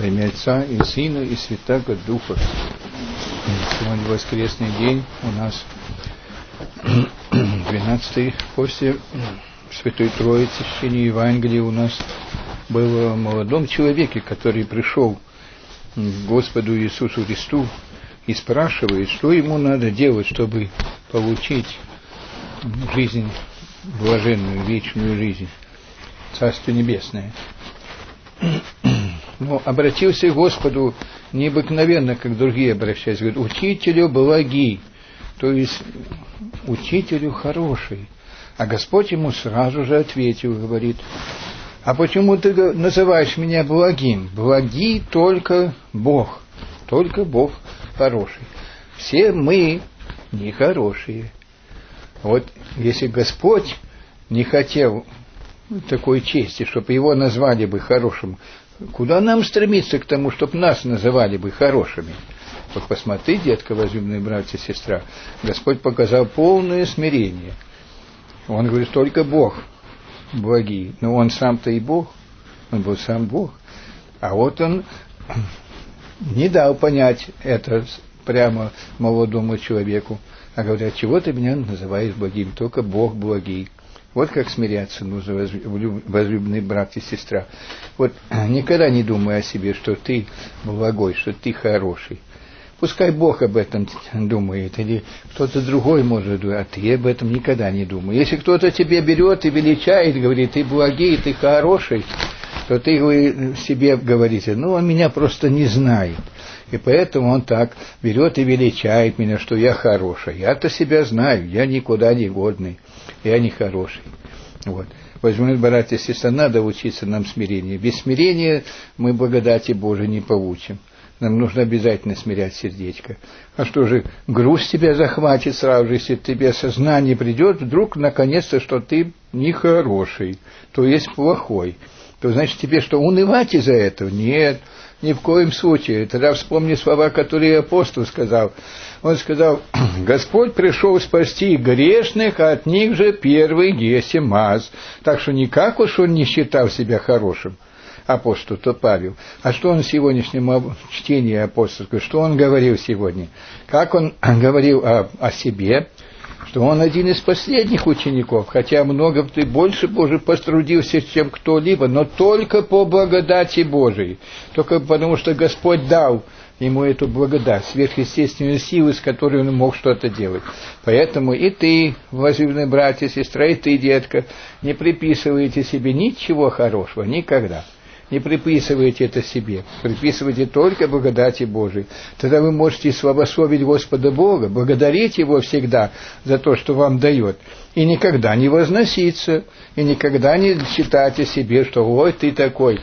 Во имя Отца и Сына и Святаго Духа. Сегодня воскресный день у нас 12-й после Святой Троицы, чтения Евангелия у нас было о молодом человеке, который пришел к Господу Иисусу Христу и спрашивает, что ему надо делать, чтобы получить жизнь блаженную, вечную жизнь, Царство Небесное. Но обратился к Господу необыкновенно, как другие обращаются, говорит: учителю благий, то есть учителю хороший. А Господь ему сразу же ответил, говорит: а почему ты называешь меня благим? Благий только Бог хороший. Все мы нехорошие. Вот если Господь не хотел такой чести, чтобы его назвали бы хорошим, куда нам стремиться к тому, чтобы нас называли бы хорошими? Вот посмотри, детка, возлюбленные братья и сестра, Господь показал полное смирение. Он говорит, только Бог благий. Но он сам-то и Бог, он был сам Бог. А вот он не дал понять это прямо молодому человеку, а говорит: чего ты меня называешь благим? Только Бог благий. Вот как смиряться нужно, возлюбленный брат и сестра. Вот никогда не думай о себе, что ты благой, что ты хороший. Пускай Бог об этом думает, или кто-то другой может думать, а ты об этом никогда не думай. Если кто-то тебе берет и величает, говорит: ты благий, ты хороший, то ты себе говорите: ну, он меня просто не знает. И поэтому он так берет и величает меня, что я хороший. Я-то себя знаю, я никуда не годный, я не хороший. Вот. Возьмем, братья и сестры, надо учиться нам смирению. Без смирения мы благодати Божией не получим. Нам нужно обязательно смирять сердечко. А что же, грусть тебя захватит сразу же, если тебе сознание придет, вдруг, наконец-то, что ты нехороший, то есть плохой. То значит, тебе что, унывать из-за этого? Нет, ни в коем случае. Тогда вспомни слова, которые апостол сказал. Он сказал: Господь пришел спасти грешных, а от них же первый есть маз. Так что никак уж он не считал себя хорошим, апостол, то Павел. А что он в сегодняшнем чтении апостольского, что он говорил сегодня? Как он говорил о себе? Что он один из последних учеников, хотя много больше Божий потрудился, чем кто-либо, но только по благодати Божией, только потому, что Господь дал ему эту благодать, сверхъестественную силу, с которой он мог что-то делать. Поэтому и ты, возлюбленные братья и сестра, и ты, детка, не приписывайте себе ничего хорошего, никогда. Не приписывайте это себе, приписывайте только благодати Божией. Тогда вы можете славословить Господа Бога, благодарить Его всегда за то, что вам дает, и никогда не возноситься, и никогда не считать о себе, что ой, ты такой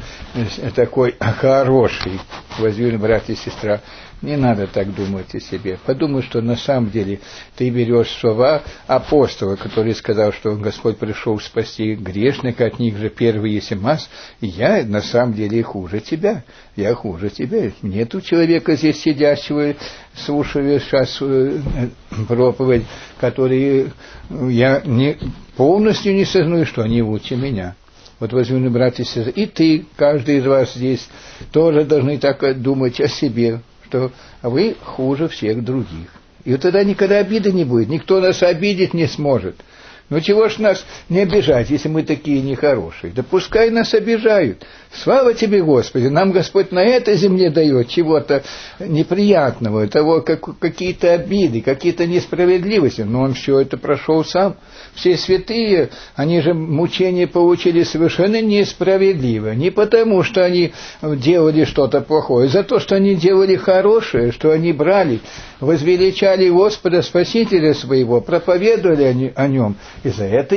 хороший, возлюбленные братья и сестра. Не надо так думать о себе. Подумай, что на самом деле ты берешь слова апостола, который сказал, что Господь пришел спасти грешника, от них же первый есть маз, и я на самом деле хуже тебя. Я хуже тебя. Нету человека здесь сидящего, слушая сейчас проповедь, который я полностью не сознаю, что они лучше меня. Вот, возлюбленные братья и сестры, и ты, каждый из вас здесь, тоже должны так думать о себе, что вы хуже всех других. И вот тогда никогда обиды не будет, никто нас обидеть не сможет. Ну чего ж нас не обижать, если мы такие нехорошие? Да пускай нас обижают. Слава тебе, Господи, нам Господь на этой земле дает чего-то неприятного, того, какие-то обиды, какие-то несправедливости. Но Он все это прошел сам. Все святые, они же мучения получили совершенно несправедливо. Не потому, что они делали что-то плохое, за то, что они делали хорошее, что они брали, возвеличали Господа Спасителя своего, проповедовали о Нем, и за это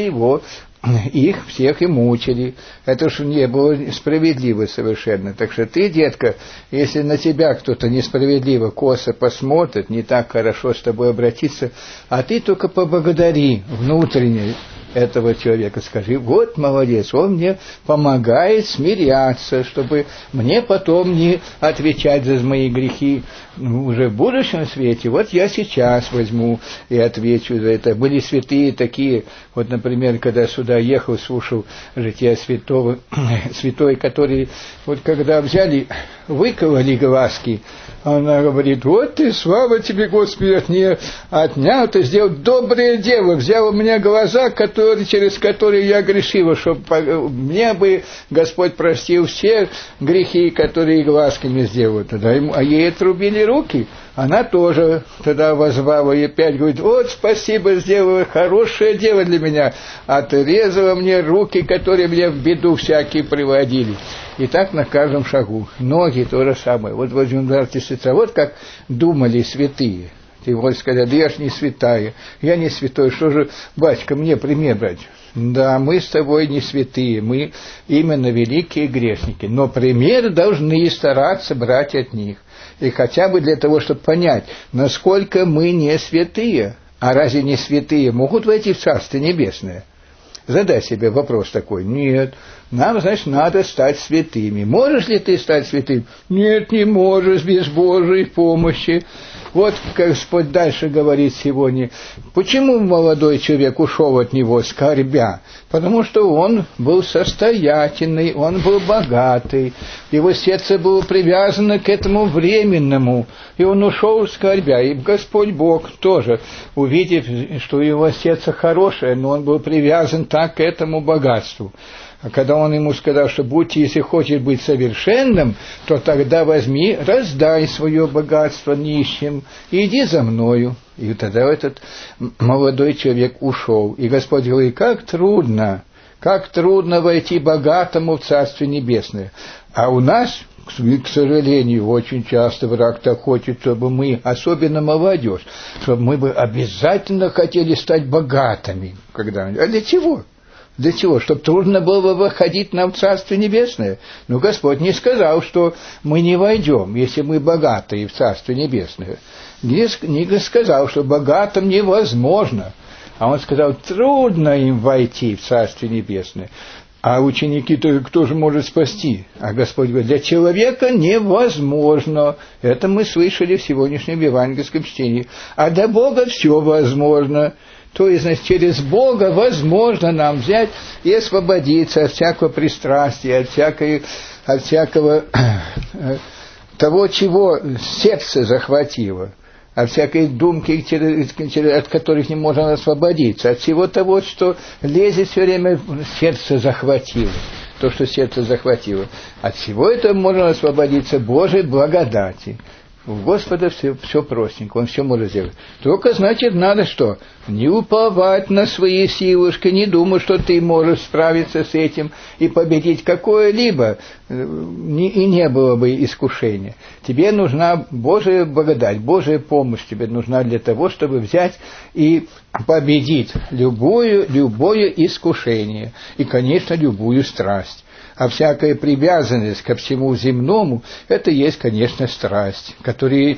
их всех и мучили. Это уж не было справедливо совершенно. Так что ты, детка, если на тебя кто-то несправедливо косо посмотрит, не так хорошо с тобой обратиться, а ты только поблагодари внутренне этого человека. Скажи, вот молодец, он мне помогает смиряться, чтобы мне потом не отвечать за мои грехи уже в будущем свете. Вот я сейчас возьму и отвечу за это. Были святые такие, вот, например, когда сюда ехал, слушал жития святой, который, вот когда взяли, выковали глазки, она говорит, вот ты, слава тебе, Господи, от нее отнял, ты сделал доброе дело, взял у меня глаза, через которые я грешила, чтобы мне бы Господь простил все грехи, которые глазками сделал. Тогда ей отрубили руки, она тоже тогда возвала и опять говорит, вот спасибо, сделала хорошее дело для меня, отрезала мне руки, которые мне в беду всякие приводили. И так на каждом шагу. Ноги то же самое. Вот возьмем, братья и сестры, вот как думали святые. Ты вот сказали, да я ж не святая, я не святой, что же, батюшка, мне пример брать? Да, мы с тобой не святые, мы именно великие грешники, но пример должны стараться брать от них. И хотя бы для того, чтобы понять, насколько мы не святые. А разве не святые могут войти в Царство Небесное? Задай себе вопрос такой. Нет, нам, значит, надо стать святыми. Можешь ли ты стать святым? Нет, не можешь без Божьей помощи. Вот Господь дальше говорит сегодня. Почему молодой человек ушел от него, скорбя? Потому что он был состоятельный, он был богатый, его сердце было привязано к этому временному, и он ушел скорбя. И Господь Бог тоже, увидев, что его сердце хорошее, но он был привязан так к этому богатству. А когда он ему сказал, что будь, если хочешь быть совершенным, то тогда возьми, раздай свое богатство нищим, и иди за мною. И тогда этот молодой человек ушел. И Господь говорит, как трудно войти богатому в Царствие Небесное. А у нас, к сожалению, очень часто враг так хочет, чтобы мы, особенно молодежь, чтобы мы бы обязательно хотели стать богатыми когда-нибудь. А для чего? Для чего? Чтобы трудно было выходить нам в Царствие Небесное? Но Господь не сказал, что мы не войдем, если мы богатые в Царствие Небесное. Не сказал, что богатым невозможно. А Он сказал, трудно им войти в Царствие Небесное. А ученики-то кто же может спасти? А Господь говорит, для человека невозможно. Это мы слышали в сегодняшнем евангельском чтении. А для Бога все возможно. То есть, значит, через Бога возможно нам взять и освободиться от всякого пристрастия, от всякого того, чего сердце захватило, от всякой думки, от которых не можно освободиться, от всего того, что лезет все время в сердце захватило, то, что сердце захватило. От всего этого можно освободиться Божьей благодати. У Господа все простенько, Он все может сделать. Только, значит, надо что? Не уповать на свои силушки, не думать, что ты можешь справиться с этим и победить какое-либо, и не было бы искушения. Тебе нужна Божья благодать, Божья помощь тебе нужна для того, чтобы взять и победить любое искушение и, конечно, любую страсть. А всякая привязанность ко всему земному, это есть, конечно, страсть, которая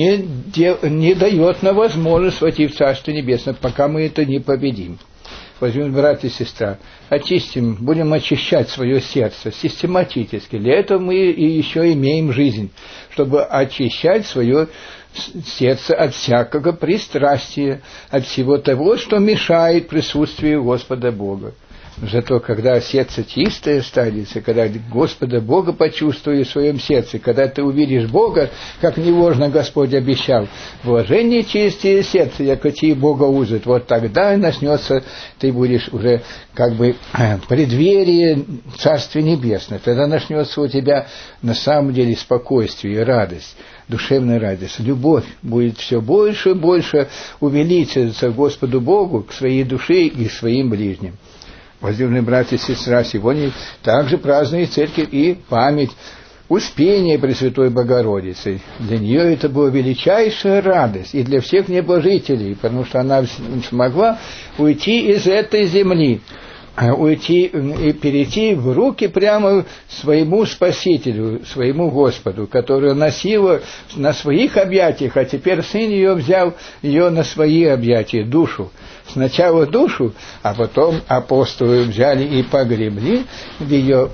не дает нам возможность войти в Царство Небесное, пока мы это не победим. Возьмем, брат и сестра, очистим, будем очищать свое сердце систематически. Для этого мы и еще имеем жизнь, чтобы очищать свое сердце от всякого пристрастия, от всего того, что мешает присутствию Господа Бога. Зато когда сердце чистое станется, когда Господа Бога почувствуешь в своем сердце, когда ты увидишь Бога, как невозможно Господь обещал, блажение чистое сердце, яко ти Бога узрит, вот тогда начнется, ты будешь уже как бы в преддверии Царствия Небесного, тогда начнется у тебя на самом деле спокойствие и радость, душевная радость, любовь будет все больше и больше увеличиваться Господу Богу к своей душе и к своим ближним. Возлюбленные братья и сестра, сегодня также празднует церковь и память Успения Пресвятой Богородицы. Для нее это была величайшая радость, и для всех небожителей, потому что она смогла уйти из этой земли уйти и перейти в руки прямо своему Спасителю, своему Господу, который носила на своих объятиях, а теперь Сын ее взял ее на свои объятия, душу. Сначала душу, а потом апостолы взяли и погребли в ее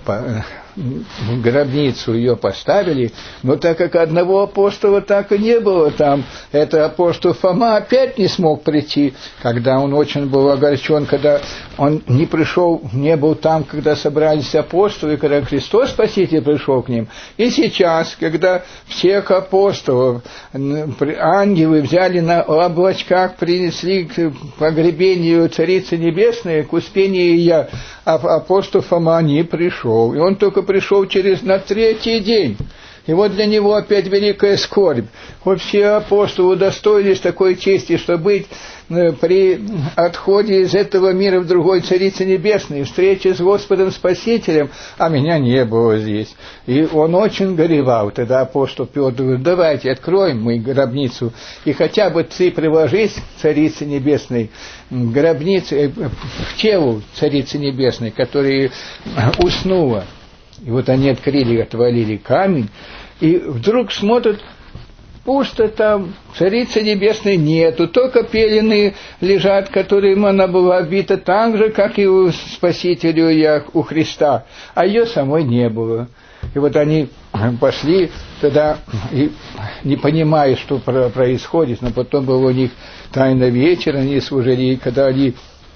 в гробницу ее поставили, но так как одного апостола так и не было там, это апостол Фома опять не смог прийти, когда он очень был огорчен, когда он не пришел, не был там, когда собрались апостолы, когда Христос Спаситель пришел к ним. И сейчас, когда всех апостолов ангелы взяли на облачках, принесли к погребению Царицы Небесной, к Успению Ия, а апостол Фома не пришел. И он только пришел на третий день. И вот для него опять великая скорбь. Вот все апостолы удостоились такой чести, что быть при отходе из этого мира в другой Царице Небесной, встрече с Господом Спасителем, а меня не было здесь. И он очень горевал. Тогда апостол Петр говорит: давайте откроем мы гробницу, и хотя бы ты приложись к Царице Небесной, к гробнице, к телу Царицы Небесной, которая уснула. И вот они открыли, отвалили камень, и вдруг смотрят, пусто там, Царицы Небесной нету, только пелены лежат, которым она была обита так же, как и у Спасителя, у Христа, а ее самой не было. И вот они пошли тогда, и не понимая, что происходит, но потом был у них тайный вечер, они служили, и когда они,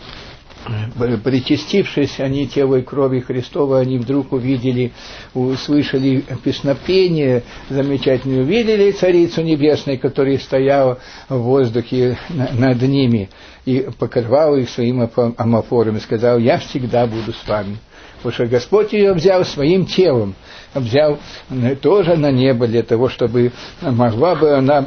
причастившись, они тело и крови Христова, они вдруг увидели, услышали песнопение замечательное, увидели Царицу Небесную, которая стояла в воздухе над ними, и покрывала их своим амофором, и сказал: я всегда буду с вами. Потому что Господь ее взял своим телом, взял тоже на небо для того, чтобы могла бы она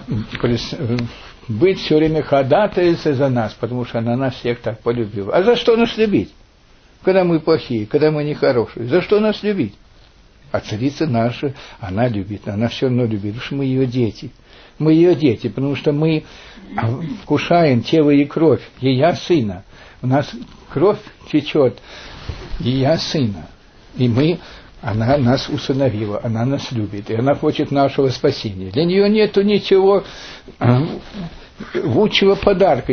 быть все время ходатайцей за нас, потому что она нас всех так полюбила. А за что нас любить? Когда мы плохие, когда мы нехорошие. За что нас любить? А царица наша, она любит, она все равно любит, потому что мы ее дети. Мы ее дети, потому что мы вкушаем тело и кровь ее Сына. У нас кровь течет ее Сына. И она нас усыновила, она нас любит, и она хочет нашего спасения. Для нее нету ничего лучшего подарка,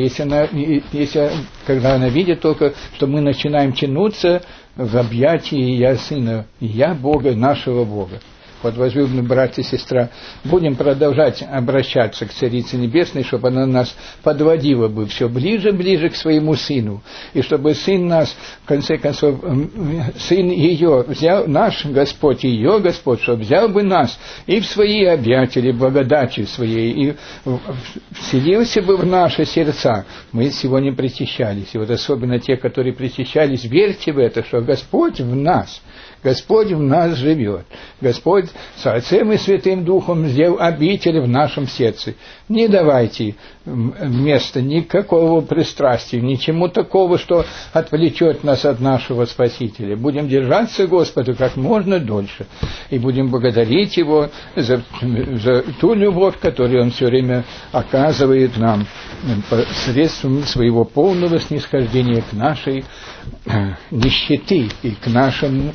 когда она видит только, что мы начинаем тянуться в объятии ее Сына, я Бога, нашего Бога. Вот, возлюбленные братья и сестра, будем продолжать обращаться к Царице Небесной, чтобы она нас подводила бы все ближе и ближе к своему Сыну, и чтобы Сын нас, в конце концов, Сын ее взял, наш Господь, ее Господь, чтобы взял бы нас и в свои объятия, благодатью своей, и вселился бы в наши сердца. Мы сегодня причащались, и вот особенно те, которые причащались, верьте в это, что Господь в нас. Господь в нас живет. Господь с Отцем и Святым Духом сделал обитель в нашем сердце. Не давайте места никакого пристрастия, ничему такого, что отвлечет нас от нашего Спасителя. Будем держаться Господа как можно дольше. И будем благодарить Его за ту любовь, которую Он все время оказывает нам посредством своего полного снисхождения к нашей нищеты и к нашему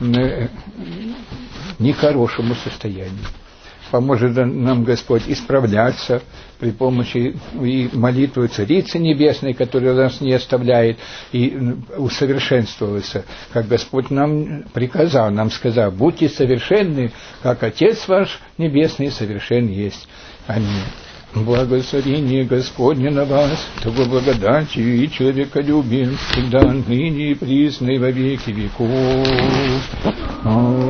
нехорошему состоянию. Поможет нам Господь исправляться при помощи и молитвы Царицы Небесной, которая нас не оставляет, и усовершенствоваться, как Господь нам приказал, нам сказал: будьте совершенны, как Отец ваш Небесный совершен есть. Аминь. Благословение Господне на вас, того благодатью и человеколюбием, всегда, ныне и присно, и во веки веков.